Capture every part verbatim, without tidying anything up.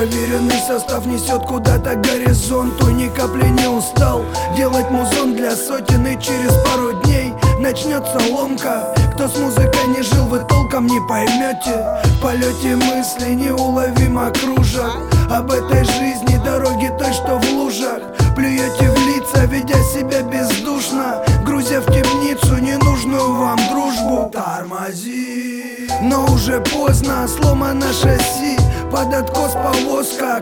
Проверенный состав несет куда-то к горизонту. Ни капли не устал делать музон для сотен. И через пару дней начнется ломка. Кто с музыкой не жил, вы толком не поймете. В полете мысли неуловимо кружат об этой жизни, дороге той, что в лужах. Плюете в лица, ведя себя бездушно, грузя в темницу ненужную вам дружбу. Тормози, но уже поздно, сломано шасси, под откос повозка.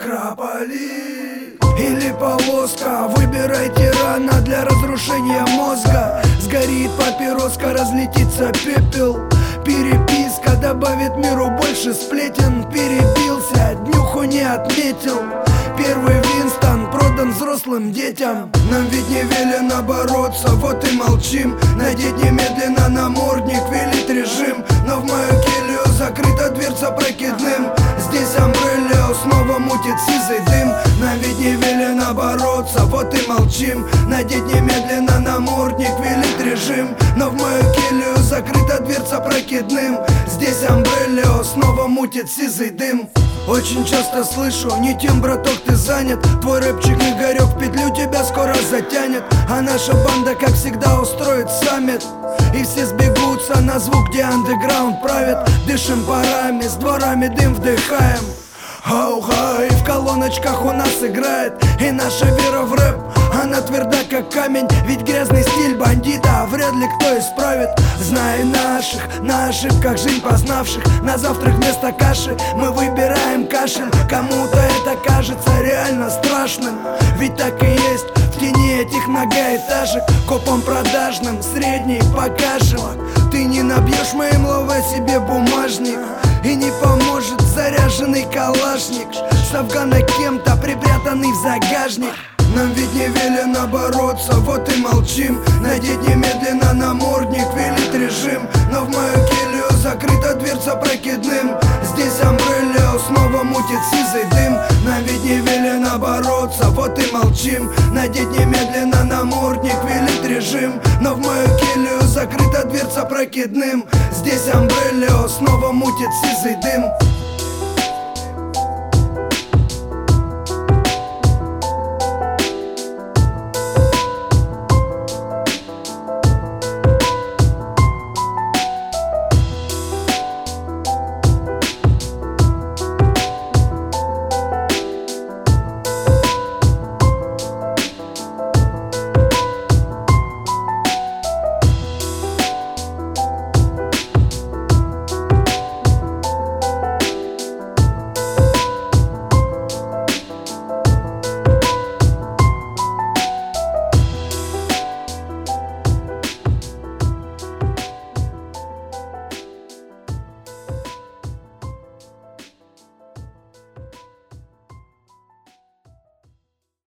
Крополи или полоска, выбирайте рано для разрушения мозга. Сгорит папироска, разлетится пепел. Переписка добавит миру больше сплетен. Перебился, днюху не отметил. Первый Винстон продан взрослым детям. Нам ведь не велено бороться, вот и молчим. Надеть немедленно намордник велит режим. Но в мою келью закрыта дверца прокидным. Здесь Амбреллио снова мутит сизый дым. Нам ведь не велено бороться, вот и молчим. Надеть немедленно намордник велит режим. Но в мою келью закрыта дверца прокидным. Здесь Амбреллио снова мутит сизый дым. Очень часто слышу: не тем, браток, ты занят. Твой рэпчик Игорек в петлю тебя скоро затянет. А наша банда, как всегда, устроит саммит. И все сбегутся на звук, где андеграунд правит. Дышим парами, с дворами дым вдыхаем. Ауха, и в колоночках у нас играет. И наша вера в рэп, она тверда как камень. Ведь грязный стиль бандита вряд ли кто исправит. Зная наших, на ошибках жизнь познавших, на завтрак вместо каши мы выбираем кашель. Кому-то это кажется реально страшным, ведь так и есть. В тени этих многоэтажек копом продажным средний покажем. Ты не набьешь моим лове себе бумажник, и не поможет заряженный калашник с Афгана кем-то припрятанный в загажник. Нам ведь не велено бороться, вот и молчим. Надеть немедленно намордник велит режим. Но в мою келью закрыта дверца прокидным. Здесь Амбреллио снова мутит сизый дым. Нам ведь не велено бороться, вот и молчим. Надеть немедленно намордник велит режим. Но в мою келью закрыта дверца прокидным. Здесь Амбреллио снова мутит сизый дым.